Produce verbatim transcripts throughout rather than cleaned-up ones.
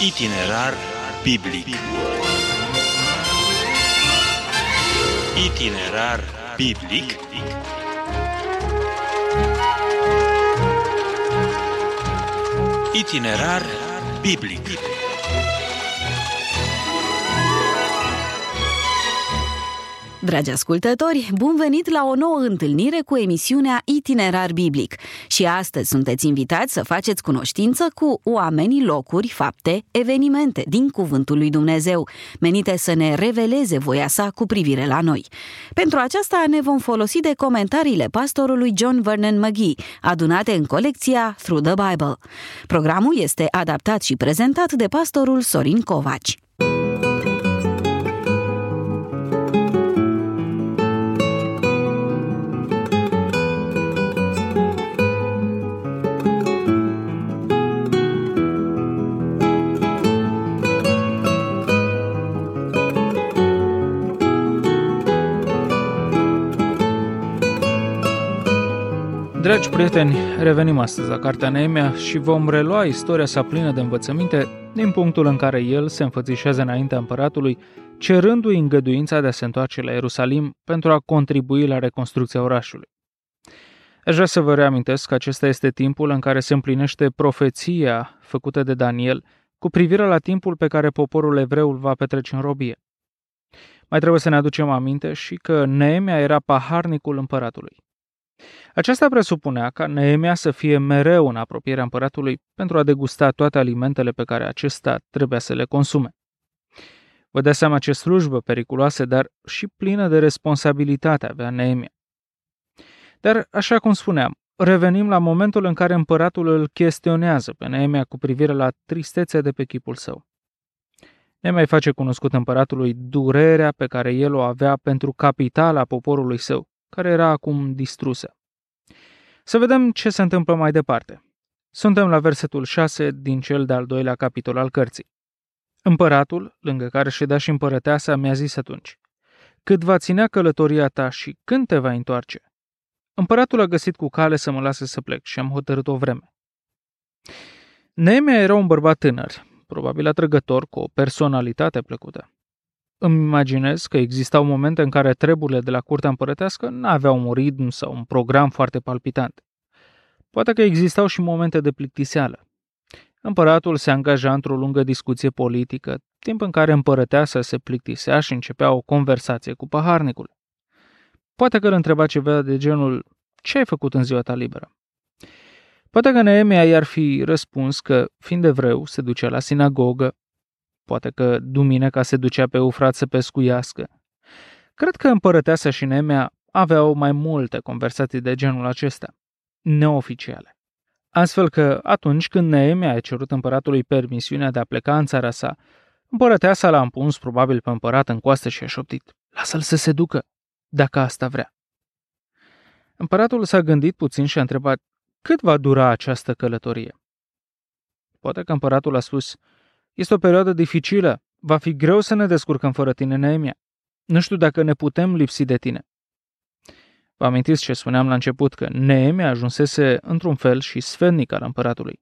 Itinerar biblic. Itinerar biblic. Itinerar biblic. Dragi ascultători, bun venit la o nouă întâlnire cu emisiunea Itinerar Biblic. Și astăzi sunteți invitați să faceți cunoștință cu oamenii, locuri, fapte, evenimente din Cuvântul lui Dumnezeu, menite să ne reveleze voia sa cu privire la noi. Pentru aceasta ne vom folosi de comentariile pastorului John Vernon McGee, adunate în colecția Through the Bible. Programul este adaptat și prezentat de pastorul Sorin Covaci. Dragi prieteni, revenim astăzi la Cartea Neemia și vom relua istoria sa plină de învățăminte din punctul în care el se înfățișează înaintea împăratului, cerându-i îngăduința de a se întoarce la Ierusalim pentru a contribui la reconstrucția orașului. Aș vrea să vă reamintesc că acesta este timpul în care se împlinește profeția făcută de Daniel cu privire la timpul pe care poporul evreu îl va petrece în robie. Mai trebuie să ne aducem aminte și că Neemia era paharnicul împăratului. Aceasta presupunea ca Neemia să fie mereu în apropierea împăratului pentru a degusta toate alimentele pe care acesta trebuia să le consume. Vă dați seama ce slujbă periculoasă, dar și plină de responsabilitate avea Neemia. Dar, așa cum spuneam, revenim la momentul în care împăratul îl chestionează pe Neemia cu privire la tristețea de pe chipul său. Neemia îi face cunoscut împăratului durerea pe care el o avea pentru capitala poporului său, care era acum distrusă. Să vedem ce se întâmplă mai departe. Suntem la versetul șase din cel de-al doilea capitol al cărții. Împăratul, lângă care ședea și împărăteasa, mi-a zis atunci: cât va ținea călătoria ta și când te vai întoarce? Împăratul a găsit cu cale să mă lase să plec și am hotărât o vreme. Neemia era un bărbat tânăr, probabil atrăgător, cu o personalitate plăcută. Îmi imaginez că existau momente în care treburile de la curtea împărătească n-aveau un ritm sau un program foarte palpitant. Poate că existau și momente de plictiseală. Împăratul se angaja într-o lungă discuție politică, timp în care împărăteasa se plictisea și începea o conversație cu paharnicul. Poate că îl întreba ceva de genul: ce ai făcut în ziua ta liberă? Poate că Neemia i-ar fi răspuns că, fiind evreu, se ducea la sinagogă. Poate că duminica se ducea pe Eufrat să pescuiască. Cred că împărăteasa și Neemia aveau mai multe conversații de genul acesta, neoficiale. Astfel că, atunci când Neemia a cerut împăratului permisiunea de a pleca în țara sa, împărăteasa l-a împuns probabil pe împărat în coastă și a șoptit: lasă-l să se ducă, dacă asta vrea. Împăratul s-a gândit puțin și a întrebat: cât va dura această călătorie? Poate că împăratul a spus: este o perioadă dificilă, va fi greu să ne descurcăm fără tine, Neemia. Nu știu dacă ne putem lipsi de tine. Vă amintiți ce spuneam la început, că Neemia ajunsese într-un fel și sfetnic al împăratului.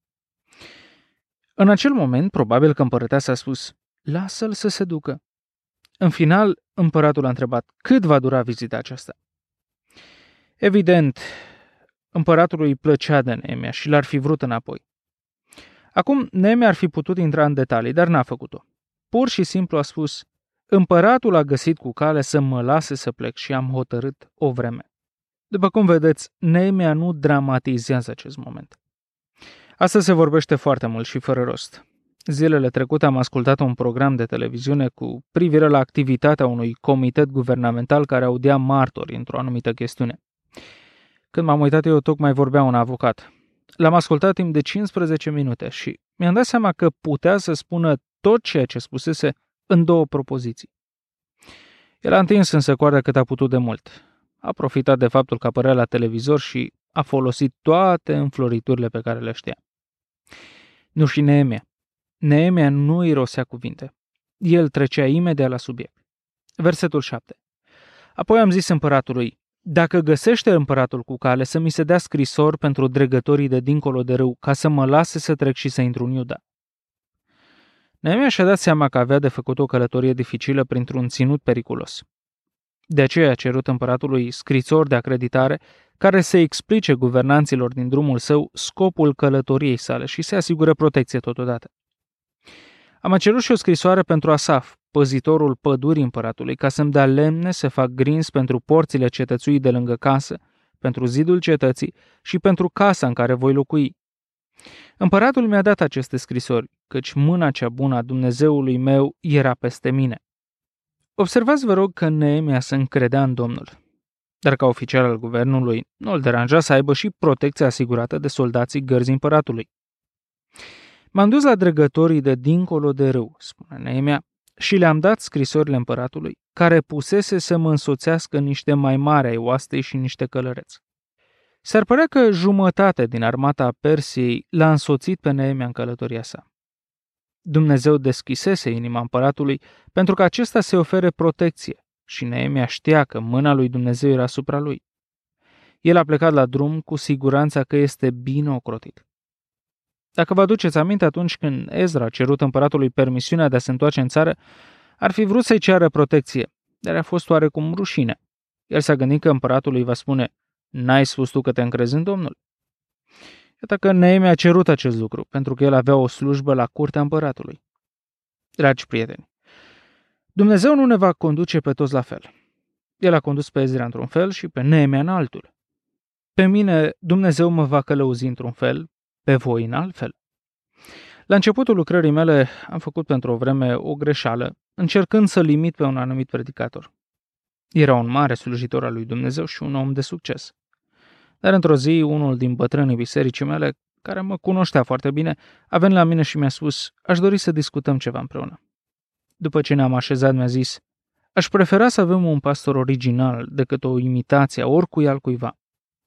În acel moment, probabil că împărăteasa a spus: lasă-l să se ducă. În final, împăratul a întrebat: cât va dura vizita aceasta? Evident, împăratului îi plăcea de Neemia și l-ar fi vrut înapoi. Acum, Neemia ar fi putut intra în detalii, dar n-a făcut-o. Pur și simplu a spus: împăratul a găsit cu cale să mă lase să plec și am hotărât o vreme. După cum vedeți, Neemia nu dramatizează acest moment. Astăzi se vorbește foarte mult și fără rost. Zilele trecute am ascultat un program de televiziune cu privire la activitatea unui comitet guvernamental care audia martori într-o anumită chestiune. Când m-am uitat eu, tocmai vorbea un avocat. L-am ascultat timp de cincisprezece minute și mi-am dat seama că putea să spună tot ceea ce spusese în două propoziții. El a întins însă coarda cât a putut de mult. A profitat de faptul că apărea la televizor și a folosit toate înfloriturile pe care le știa. Nu și Neemia. Neemia nu irosea cuvinte. El trecea imediat la subiect. Versetul șapte. Apoi am zis împăratului: dacă găsește împăratul cu cale să mi se dea scrisor pentru dregătorii de dincolo de râu, ca să mă lase să trec și să intru în Iuda. Neemia și-a dat seama că avea de făcut o călătorie dificilă printr-un ținut periculos. De aceea a cerut împăratului scrisori de acreditare care să explice guvernanților din drumul său scopul călătoriei sale și să asigure protecție totodată. Am mai cerut și o scrisoare pentru Asaf, păzitorul pădurii împăratului, ca să-mi dea lemne să fac grinzi pentru porțile cetățuii de lângă casă, pentru zidul cetății și pentru casa în care voi locui. Împăratul mi-a dat aceste scrisori, căci mâna cea bună a Dumnezeului meu era peste mine. Observați, vă rog, că Neemia se încredea în Domnul, dar ca oficial al guvernului nu îl deranja să aibă și protecția asigurată de soldații gărzii împăratului. M-am dus la dregătorii de dincolo de râu, spune Neemia, și le-am dat scrisorile împăratului, care pusese să mă însoțească niște mai mari ai oastei și niște călăreți. S-ar părea că jumătate din armata Persiei l-a însoțit pe Neemia în călătoria sa. Dumnezeu deschisese inima împăratului pentru că acesta se ofere protecție și Neemia știa că mâna lui Dumnezeu era asupra lui. El a plecat la drum cu siguranța că este bine ocrotit. Dacă vă aduceți aminte, atunci când Ezra a cerut împăratului permisiunea de a se întoarce în țară, ar fi vrut să-i ceară protecție, dar a fost oarecum rușine. El s-a gândit că împăratul îi va spune: "N-ai spus tu că te încrezi în Domnul?" Iată că Neemia a cerut acest lucru, pentru că el avea o slujbă la curtea împăratului. Dragi prieteni, Dumnezeu nu ne va conduce pe toți la fel. El a condus pe Ezra într-un fel și pe Neemia în altul. Pe mine Dumnezeu mă va călăuzi într-un fel, pe voi în alt fel. La începutul lucrării mele am făcut pentru o vreme o greșeală, încercând să limit pe un anumit predicator. Era un mare slujitor al lui Dumnezeu și un om de succes. Dar într-o zi, unul din bătrânii bisericii mele, care mă cunoștea foarte bine, a venit la mine și mi-a spus: "Aș dori să discutăm ceva împreună." După ce ne-am așezat, mi-a zis: "Aș prefera să avem un pastor original decât o imitație a oricui altcuiva."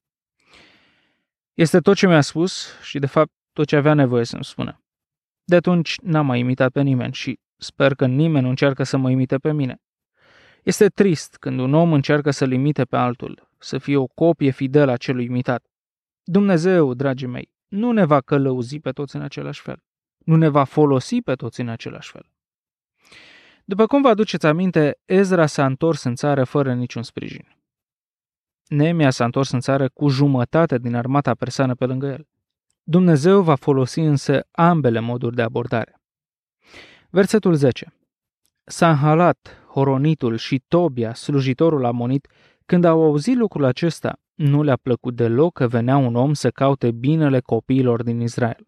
Este tot ce mi-a spus și, de fapt, tot ce avea nevoie să-mi spună. De atunci n-am mai imitat pe nimeni și sper că nimeni nu încearcă să mă imite pe mine. Este trist când un om încearcă să-l imite pe altul, să fie o copie fidelă a celui imitat. Dumnezeu, dragii mei, nu ne va călăuzi pe toți în același fel. Nu ne va folosi pe toți în același fel. După cum vă aduceți aminte, Ezra s-a întors în țară fără niciun sprijin. Neemia s-a întors în țară cu jumătate din armata persană pe lângă el. Dumnezeu va folosi însă ambele moduri de abordare. Versetul zece. Sanhalat, Horonitul și Tobia, slujitorul amonit, când au auzit lucrul acesta, nu le-a plăcut deloc că venea un om să caute binele copiilor din Israel.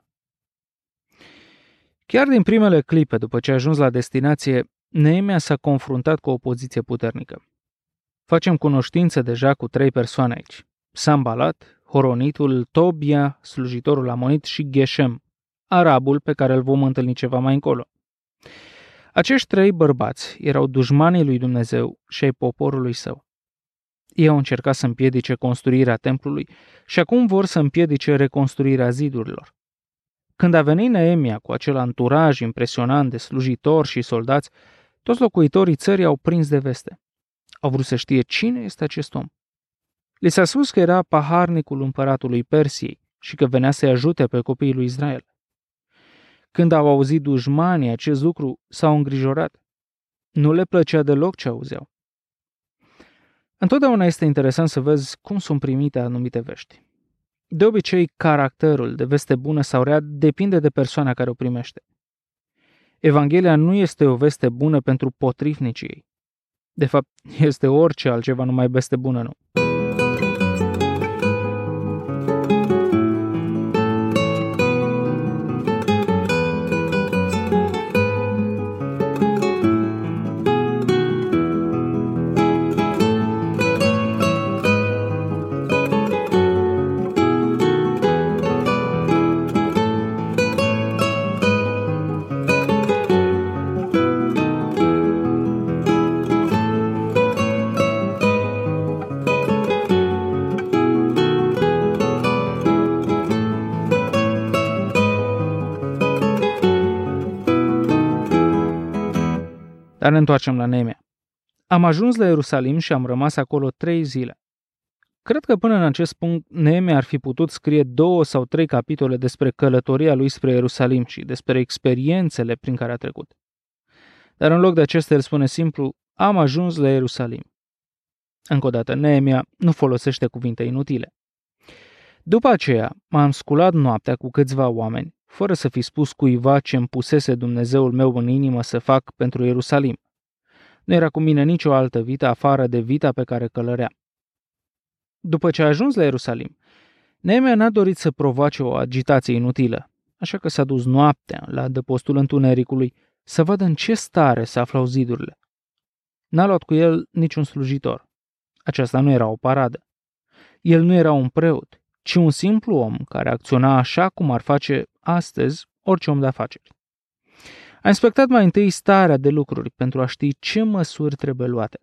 Chiar din primele clipe, după ce a ajuns la destinație, Neemia s-a confruntat cu o opoziție puternică. Facem cunoștință deja cu trei persoane aici: Sanbalat, Horonitul, Tobia, slujitorul amonit, și Geshem, arabul pe care îl vom întâlni ceva mai încolo. Acești trei bărbați erau dușmanii lui Dumnezeu și ai poporului său. Ei au încercat să împiedice construirea templului și acum vor să împiedice reconstruirea zidurilor. Când a venit Neemia cu acel anturaj impresionant de slujitori și soldați, toți locuitorii țării au prins de veste. Au vrut să știe cine este acest om. Li s-a spus că era paharnicul împăratului Persiei și că venea să-i ajute pe copiii lui Israel. Când au auzit dușmanii acest lucru, s-au îngrijorat. Nu le plăcea deloc ce auzeau. Întotdeauna este interesant să vezi cum sunt primite anumite vești. De obicei, caracterul de veste bună sau rea depinde de persoana care o primește. Evanghelia nu este o veste bună pentru potrivnicii ei. De fapt, este orice altceva, numai veste bună nu. Dar ne întoarcem la Neemia. Am ajuns la Ierusalim și am rămas acolo trei zile. Cred că până în acest punct Neemia ar fi putut scrie două sau trei capitole despre călătoria lui spre Ierusalim și despre experiențele prin care a trecut. Dar în loc de acestea el spune simplu, am ajuns la Ierusalim. Încă o dată, Neemia nu folosește cuvinte inutile. După aceea, m-am sculat noaptea cu câțiva oameni, fără să fi spus cuiva ce îmi pusese Dumnezeul meu în inimă să fac pentru Ierusalim. Nu era cu mine nicio altă vită afară de vita pe care călărea. După ce a ajuns la Ierusalim, Neemia n-a dorit să provoace o agitație inutilă, așa că s-a dus noaptea la adăpostul întunericului să vadă în ce stare se aflau zidurile. N-a luat cu el niciun slujitor. Aceasta nu era o paradă. El nu era un preot, ci un simplu om care acționa așa cum ar face astăzi orice om de afaceri. A inspectat mai întâi starea de lucruri pentru a ști ce măsuri trebuie luate.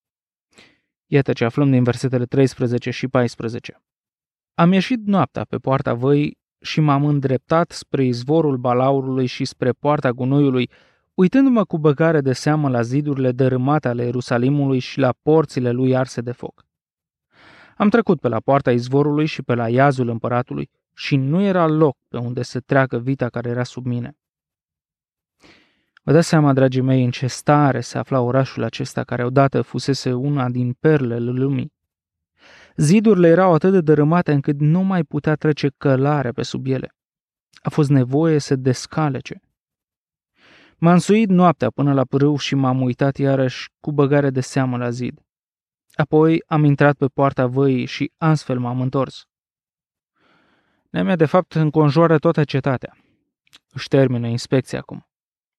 Iată ce aflăm din versetele treisprezece și paisprezece. Am ieșit noaptea pe poarta văii și m-am îndreptat spre izvorul balaurului și spre poarta gunoiului, uitându-mă cu băgare de seamă la zidurile dărâmate ale Ierusalimului și la porțile lui arse de foc. Am trecut pe la poarta izvorului și pe la iazul împăratului și nu era loc pe unde să treacă vita care era sub mine. Vă dați seama, dragii mei, în ce stare se afla orașul acesta, care odată fusese una din perlele lumii. Zidurile erau atât de dărâmate încât nu mai putea trece călare pe sub ele. A fost nevoie să descalece. M-am însuit noaptea până la pârâu și m-am uitat iarăși cu băgare de seamă la zid. Apoi am intrat pe poarta văii și astfel m-am întors. Neemia, de fapt, înconjoară toată cetatea. Își termină inspecția acum.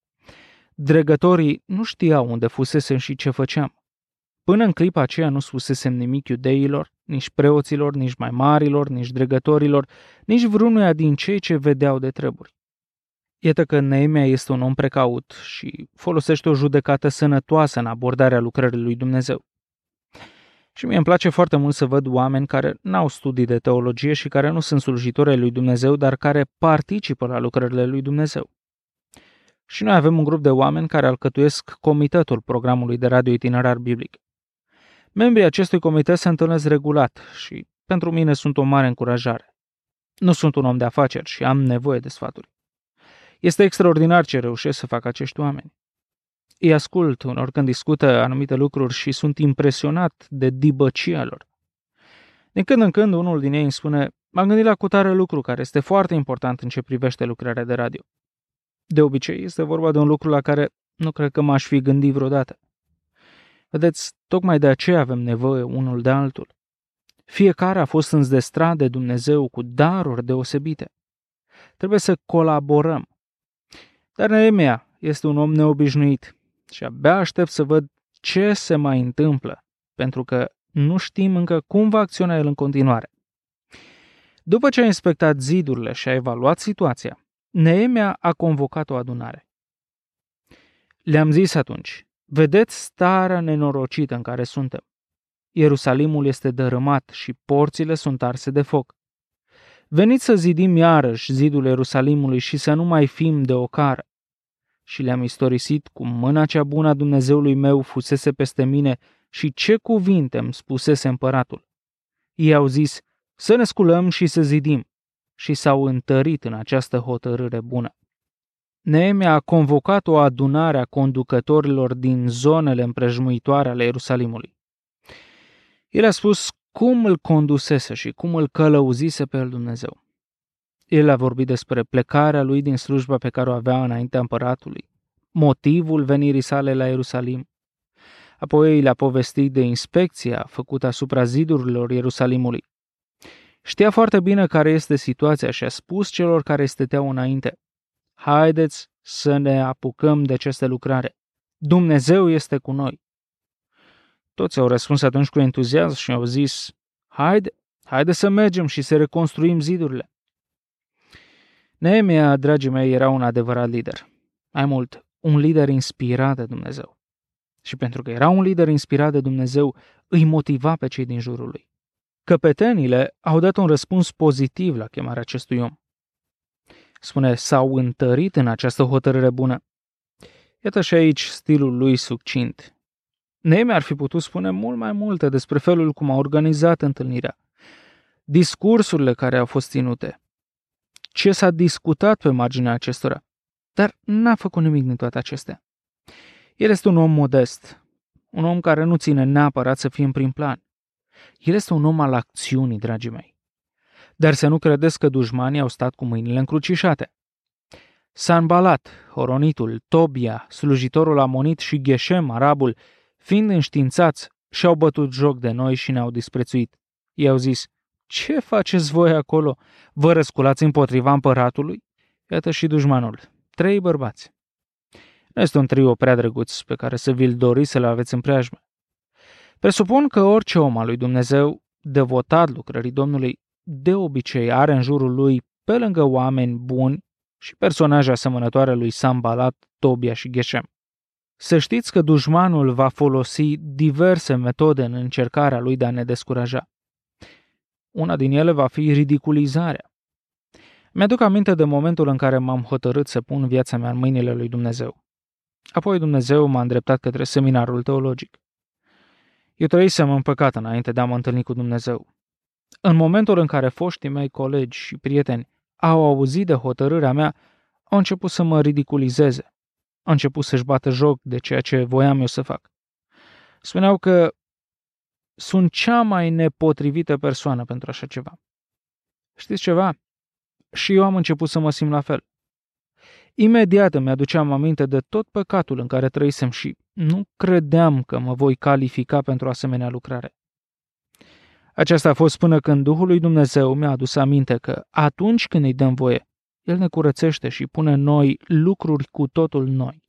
Dregătorii nu știau unde fusesem și ce făceam. Până în clipa aceea nu spusesem nimic iudeilor, nici preoților, nici mai marilor, nici dregătorilor, nici vreunuia din cei ce vedeau de treburi. Iată că Neemia este un om precaut și folosește o judecată sănătoasă în abordarea lucrării lui Dumnezeu. Și mie îmi place foarte mult să văd oameni care n-au studii de teologie și care nu sunt slujitori ai lui Dumnezeu, dar care participă la lucrările lui Dumnezeu. Și noi avem un grup de oameni care alcătuiesc comitetul programului de radio itinerar biblic. Membrii acestui comitet se întâlnesc regulat și pentru mine sunt o mare încurajare. Nu sunt un om de afaceri și am nevoie de sfaturi. Este extraordinar ce reușesc să facă acești oameni. Îi ascult unor când discută anumite lucruri și sunt impresionat de dibăcia lor. Din când în când, unul din ei îmi spune, m-am gândit la cutare lucru care este foarte important în ce privește lucrarea de radio. De obicei, este vorba de un lucru la care nu cred că m-aș fi gândit vreodată. Vedeți, tocmai de aceea avem nevoie unul de altul. Fiecare a fost înzestrat de Dumnezeu cu daruri deosebite. Trebuie să colaborăm. Dar Neemia este un om neobișnuit și abia aștept să văd ce se mai întâmplă, pentru că nu știm încă cum va acționa el în continuare. După ce a inspectat zidurile și a evaluat situația, Neemia a convocat o adunare. Le-am zis atunci, vedeți starea nenorocită în care suntem. Ierusalimul este dărâmat și porțile sunt arse de foc. Veniți să zidim iarăși zidul Ierusalimului și să nu mai fim de ocară. Și le-am istorisit cum mâna cea bună a Dumnezeului meu fusese peste mine și ce cuvinte îmi spusese împăratul. Ei au zis, să ne sculăm și să zidim, și s-au întărit în această hotărâre bună. Neemia a convocat o adunare a conducătorilor din zonele împrejmuitoare ale Ierusalimului. El a spus cum îl condusese și cum îl călăuzise pe el Dumnezeu. El a vorbit despre plecarea lui din slujba pe care o avea înaintea împăratului, motivul venirii sale la Ierusalim. Apoi le-a povestit de inspecția făcută asupra zidurilor Ierusalimului. Știa foarte bine care este situația și a spus celor care stăteau înainte, haideți să ne apucăm de aceste lucrare. Dumnezeu este cu noi. Toți au răspuns atunci cu entuziasm și au zis, haide, haide să mergem și să reconstruim zidurile. Neemia, dragii mei, era un adevărat lider. Mai mult, un lider inspirat de Dumnezeu. Și pentru că era un lider inspirat de Dumnezeu, îi motiva pe cei din jurul lui. Căpetenile au dat un răspuns pozitiv la chemarea acestui om. Spune, s-au întărit în această hotărâre bună. Iată și aici stilul lui succint. Neemia ar fi putut spune mult mai multe despre felul cum a organizat întâlnirea, discursurile care au fost ținute, ce s-a discutat pe marginea acestora, dar n-a făcut nimic din toate acestea. El este un om modest, un om care nu ține neapărat să fie în prim plan. El este un om al acțiunii, dragii mei. Dar să nu credeți că dușmanii au stat cu mâinile încrucișate. Sanbalat, Horonitul, Tobia, slujitorul amonit și Geshem, arabul, fiind înștiințați, și-au bătut joc de noi și ne-au disprețuit. I-au zis: ce faceți voi acolo? Vă răsculați împotriva împăratului? Iată și dușmanul. Trei bărbați. Nu este un trio prea drăguț pe care să vi-l doriți să-l aveți în preajmă. Presupun că orice om al lui Dumnezeu, devotat lucrării Domnului, de obicei are în jurul lui, pe lângă oameni buni și personaje asemănătoare lui Sanbalat, Tobia și Geshem. Să știți că dușmanul va folosi diverse metode în încercarea lui de a ne descuraja. Una din ele va fi ridiculizarea. Mi-aduc aminte de momentul în care m-am hotărât să pun viața mea în mâinile lui Dumnezeu. Apoi Dumnezeu m-a îndreptat către seminarul teologic. Eu trăisem în păcat înainte de a mă întâlni cu Dumnezeu. În momentul în care foștii mei colegi și prieteni au auzit de hotărârea mea, au început să mă ridiculizeze. Au început să-și bată joc de ceea ce voiam eu să fac. Spuneau că sunt cea mai nepotrivită persoană pentru așa ceva. Știți ceva? Și eu am început să mă simt la fel. Imediat îmi aduceam aminte de tot păcatul în care trăisem și nu credeam că mă voi califica pentru asemenea lucrare. Aceasta a fost până când Duhul lui Dumnezeu mi-a adus aminte că atunci când îi dăm voie, El ne curățește și pune în noi lucruri cu totul noi.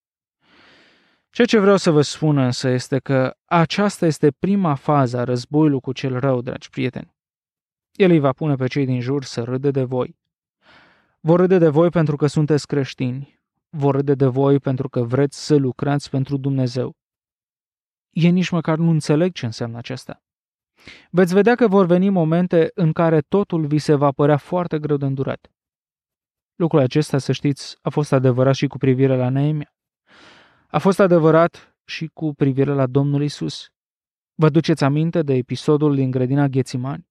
Ceea ce vreau să vă spun însă este că aceasta este prima fază a războiului cu cel rău, dragi prieteni. El îi va pune pe cei din jur să râde de voi. Vor râde de voi pentru că sunteți creștini. Vor râde de voi pentru că vreți să lucrați pentru Dumnezeu. Ei nici măcar nu înțeleg ce înseamnă acesta. Veți vedea că vor veni momente în care totul vi se va părea foarte greu de îndurat. Lucrul acesta, să știți, a fost adevărat și cu privire la Neemia. A fost adevărat și cu privire la Domnul Isus. Vă duceți aminte de episodul din grădina Ghețimani?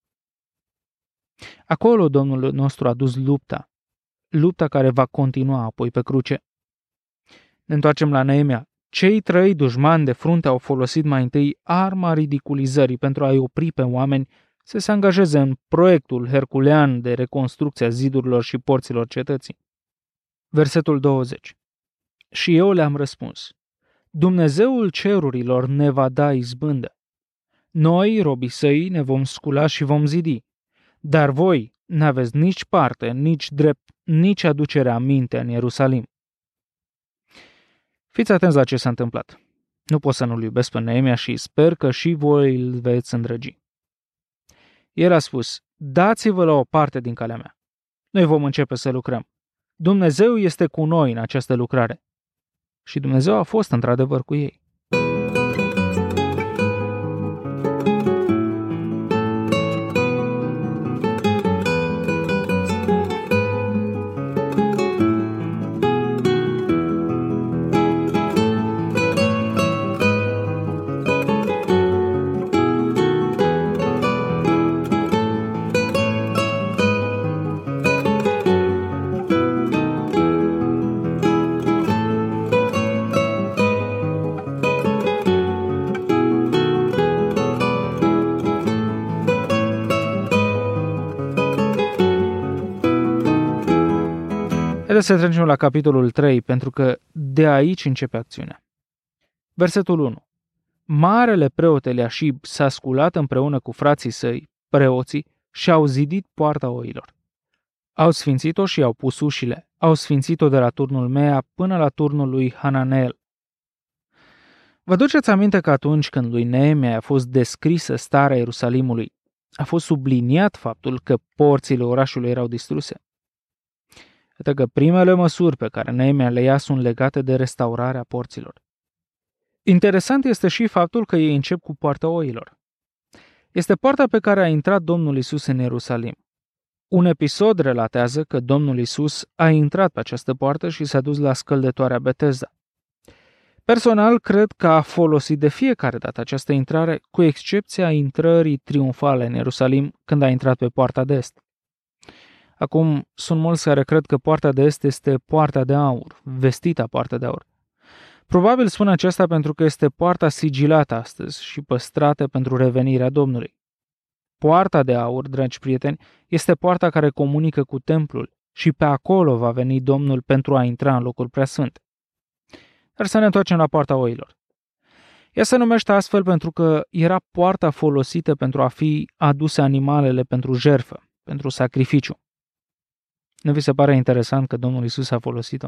Acolo Domnul nostru a dus lupta, lupta care va continua apoi pe cruce. Ne întoarcem la Neemia. Cei trei dușmani de frunte au folosit mai întâi arma ridiculizării pentru a-i opri pe oameni să se angajeze în proiectul herculean de reconstrucție a zidurilor și porților cetății. Versetul douăzeci. Și eu le-am răspuns: Dumnezeul cerurilor ne va da izbândă. Noi, robii săi, ne vom scula și vom zidi, dar voi n-aveți nici parte, nici drept, nici aducerea aminte în Ierusalim. Fiți atenți la ce s-a întâmplat. Nu pot să nu-l iubesc pe Neemia și sper că și voi îl veți îndrăgi. El a spus: dați-vă la o parte din calea mea. Noi vom începe să lucrăm. Dumnezeu este cu noi în această lucrare. Și Dumnezeu a fost într-adevăr cu ei. Haideți să trecem la capitolul trei, pentru că de aici începe acțiunea. Versetul unu. Marele preot Eliașib s-a sculat împreună cu frații săi, preoții, și au zidit poarta oilor. Au sfințit-o și au pus ușile. Au sfințit-o de la turnul Mea până la turnul lui Hananeel. Vă duceți aminte că atunci când lui Neemia a fost descrisă starea Ierusalimului, a fost subliniat faptul că porțile orașului erau distruse? Iată că primele măsuri pe care Neemia le ia sunt legate de restaurarea porților. Interesant este și faptul că ei încep cu poarta oilor. Este poarta pe care a intrat Domnul Isus în Ierusalim. Un episod relatează că Domnul Isus a intrat pe această poartă și s-a dus la scăldătoarea Betesda. Personal, cred că a folosit de fiecare dată această intrare, cu excepția intrării triumfale în Ierusalim când a intrat pe poarta de est. Acum, sunt mulți care cred că poarta de est este poarta de aur, vestita poarta de aur. Probabil spun aceasta pentru că este poarta sigilată astăzi și păstrată pentru revenirea Domnului. Poarta de aur, dragi prieteni, este poarta care comunică cu templul și pe acolo va veni Domnul pentru a intra în locul preasfânt. Dar să ne întoarcem la poarta oilor. Ea se numește astfel pentru că era poarta folosită pentru a fi aduse animalele pentru jertfă, pentru sacrificiu. Nu vi se pare interesant că Domnul Iisus a folosit-o?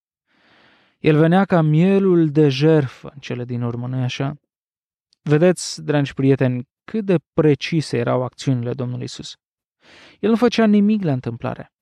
El venea ca mielul de jertfă în cele din urmă, nu-i așa? Vedeți, dragi prieteni, cât de precise erau acțiunile Domnului Iisus. El nu făcea nimic la întâmplare.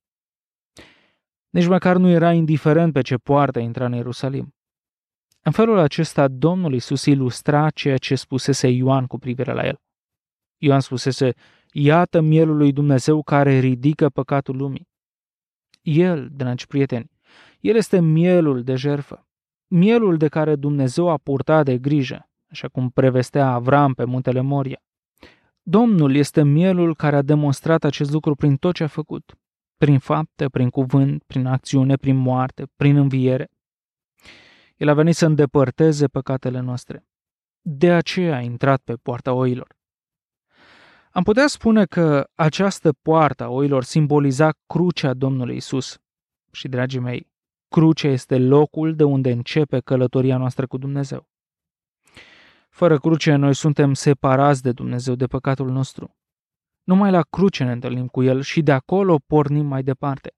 Nici măcar nu era indiferent pe ce poartă intra în Ierusalim. În felul acesta, Domnul Iisus ilustra ceea ce spusese Ioan cu privire la el. Ioan spusese, iată mielul lui Dumnezeu care ridică păcatul lumii. El, dragi prieteni, el este mielul de jertfă, mielul de care Dumnezeu a purtat de grijă, așa cum prevestea Avram pe muntele Moria. Domnul este mielul care a demonstrat acest lucru prin tot ce a făcut, prin fapte, prin cuvânt, prin acțiune, prin moarte, prin înviere. El a venit să îndepărteze păcatele noastre. De aceea a intrat pe poarta oilor. Am putea spune că această poartă a oilor simboliza crucea Domnului Isus. Și, dragii mei, crucea este locul de unde începe călătoria noastră cu Dumnezeu. Fără cruce, noi suntem separați de Dumnezeu, de păcatul nostru. Numai la cruce ne întâlnim cu El și de acolo pornim mai departe.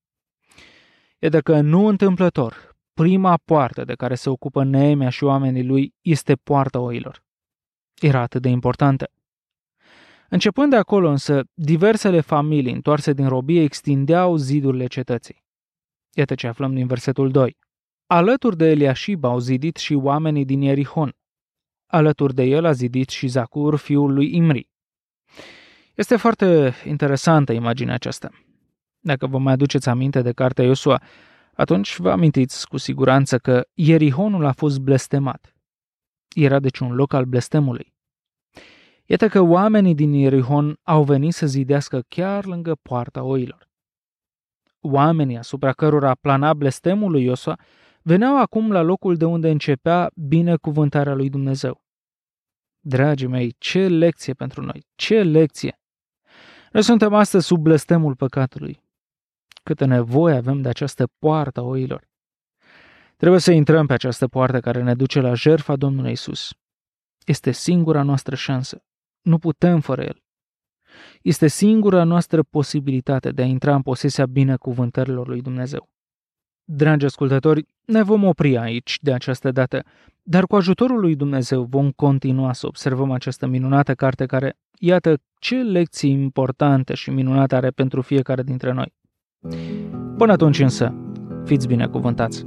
Iată că nu întâmplător, prima poartă de care se ocupă Neemia și oamenii lui este poarta oilor. Era atât de importantă. Începând de acolo însă, diversele familii întoarse din robie extindeau zidurile cetății. Iată ce aflăm din versetul doi. Alături de Eliașib au zidit și oamenii din Ierihon. Alături de el a zidit și Zacur, fiul lui Imri. Este foarte interesantă imaginea aceasta. Dacă vă mai aduceți aminte de cartea Iosua, atunci vă amintiți cu siguranță că Ierihonul a fost blestemat. Era deci un loc al blestemului. Iată că oamenii din Ierihon au venit să zidească chiar lângă poarta oilor. Oamenii asupra cărora plana blestemul lui Iosua veneau acum la locul de unde începea binecuvântarea lui Dumnezeu. Dragii mei, ce lecție pentru noi! Ce lecție! Noi suntem astăzi sub blestemul păcatului. Câtă nevoie avem de această poartă a oilor. Trebuie să intrăm pe această poartă care ne duce la jertfa Domnului Isus. Este singura noastră șansă. Nu putem fără El. Este singura noastră posibilitate de a intra în posesia binecuvântărilor lui Dumnezeu. Dragi ascultători, ne vom opri aici de această dată, dar cu ajutorul lui Dumnezeu vom continua să observăm această minunată carte care, iată ce lecții importante și minunate are pentru fiecare dintre noi. Până atunci însă, fiți binecuvântați!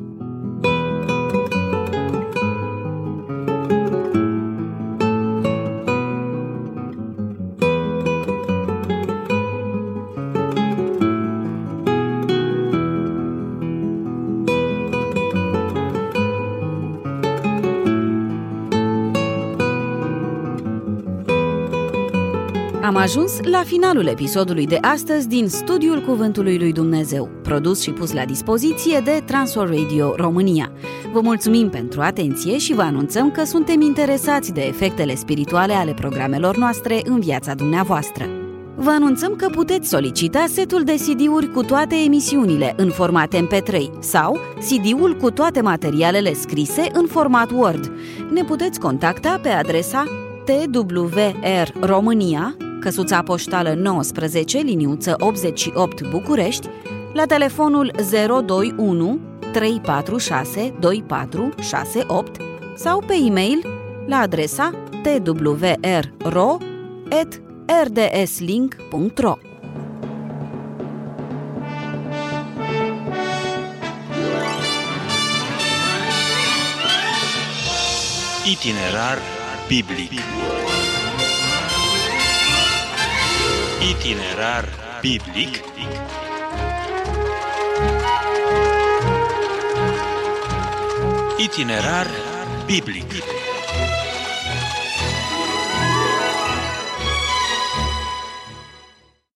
Am ajuns la finalul episodului de astăzi din Studiul Cuvântului lui Dumnezeu, produs și pus la dispoziție de Transworld Radio România. Vă mulțumim pentru atenție și vă anunțăm că suntem interesați de efectele spirituale ale programelor noastre în viața dumneavoastră. Vă anunțăm că puteți solicita setul de C D-uri cu toate emisiunile în format M P trei sau C D-ul cu toate materialele scrise în format Word. Ne puteți contacta pe adresa T W R România, căsuța poștală nouăsprezece, liniuță optzeci și opt București, la telefonul zero doi unu trei patru șase doi patru șase opt sau pe e-mail la adresa t w r r o at r d s link punct r o. Itinerar biblic. Itinerar biblic. Itinerar biblic.